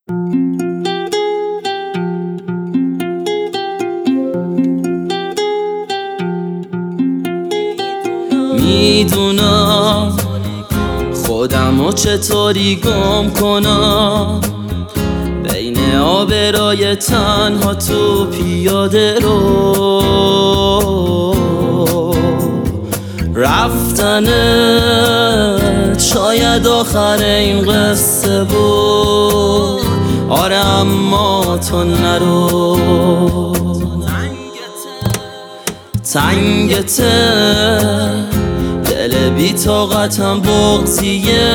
میدونم خودمو چطوری گم کنم بین آبرای تنها تو پیاده رو رفتنت شاید آخر این قصه بود. آره اما تو نرو، تنگته دل بی طاقتم بغضیه،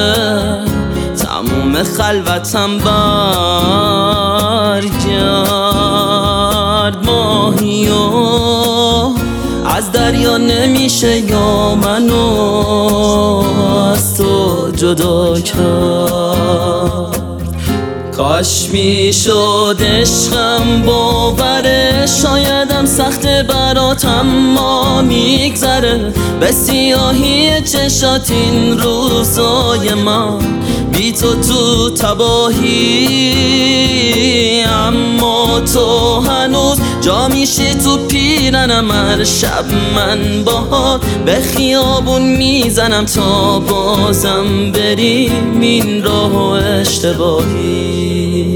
تموم خلوتم برگرد ماهیو از دریا نمیشه یا منو از تو جدا کرد. کاش میشد عشقم باوره، شایدم سخته برات اما میگذره. به سیاهی چشات این روزای من بی تو تباهی، اما تو هنوز جا میشی تو پیرنم. هر شب من باهات به خیابون میزنم تا بازم بریم این راه اشتباهی.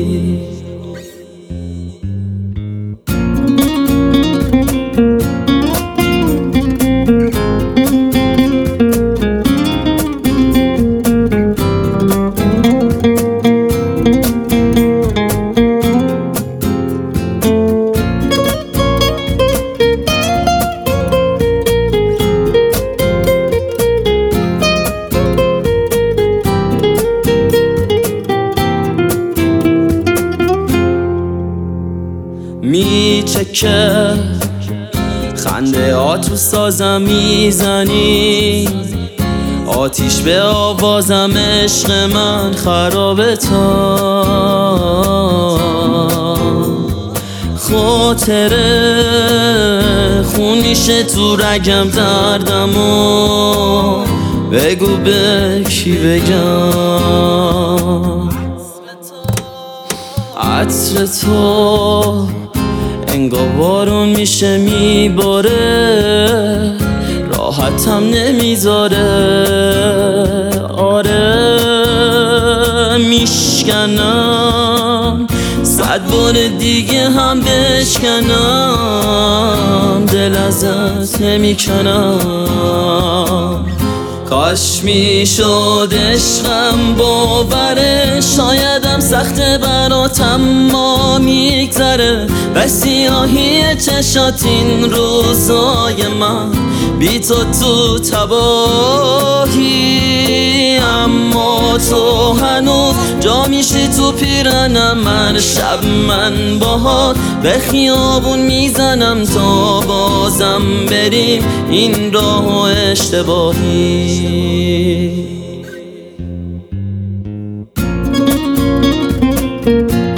میچکه خنده ها تو سازم میزنی، آتیش به آوازم عشق من خرابه تا خاطره خون میشه تو رگم دردمو بگو به کی بگم. عطر تو انگار بارون میشه میباره، راحتم نمیذاره. آره میشکنم، 100 بار دیگه هم بشکنم، دل ازت نمیکنم. کاش میشد عشقم باوره، شایدم سخته برات اما میگذره. به سیاهی چشات این روزای من بی تو تباهی، اما تو هنوز جا میشی تو پیرنم. هر شب من باهات به خیابون میزنم تا بازم بریم این راه اشتباهی.